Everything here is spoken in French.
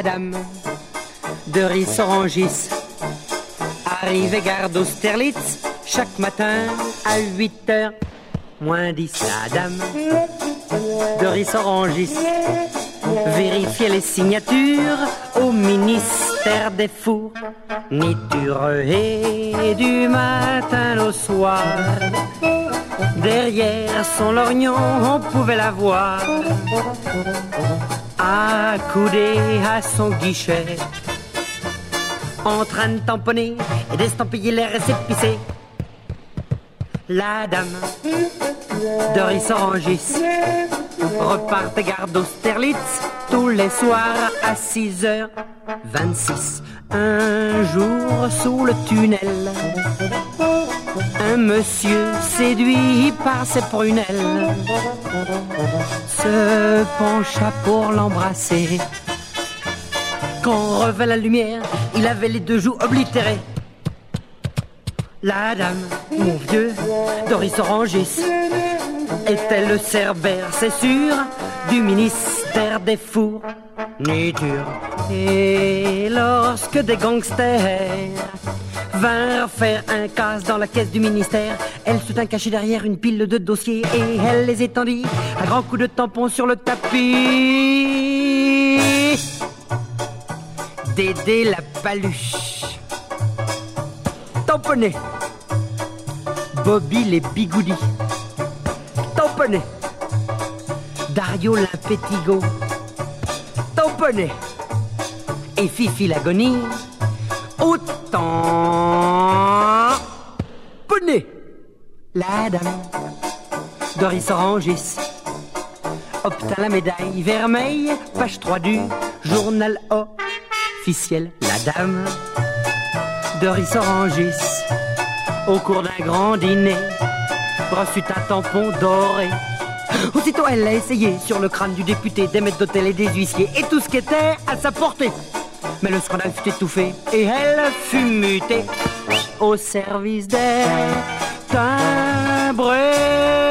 La dame de Ris-Orangis arrive et garde Austerlitz chaque matin à 8h moins 10. La dame de Ris-Orangis vérifiait les signatures au ministère des fournitures et du matin au soir. Derrière son lorgnon, on pouvait la voir accoudée à son guichet, en train de tamponner et d'estampiller les récépissés. La dame de Ris-Orangis repart et garde Austerlitz tous les soirs à 6h26. Un jour sous le tunnel, un monsieur séduit par ses prunelles se pencha pour l'embrasser. Quand revint la lumière, il avait les deux joues oblitérées. La dame, mon vieux, de Ris-Orangis, était le Cerbère, c'est sûr, du ministère des fournitures. Et lorsque des gangsters vinrent faire un casse dans la caisse du ministère, elle se tint cachée derrière une pile de dossiers et elle les étendit à grands coups de tampon sur le tapis. Dédé la paluche tamponnait, Bobby les bigoudis tamponnait, Dario l'impétigo tamponnait, et Fifi l'agonie autant poney. La dame de Ris-Orangis obtint la médaille vermeille, page 3 du journal officiel. La dame de Ris-Orangis, au cours d'un grand dîner, reçut un tampon doré. Aussitôt elle l'a essayé sur le crâne du député, des maîtres d'hôtel et des huissiers, et tout ce qui était à sa portée. Mais le scandale fut étouffé et elle fut mutée au service des timbrés.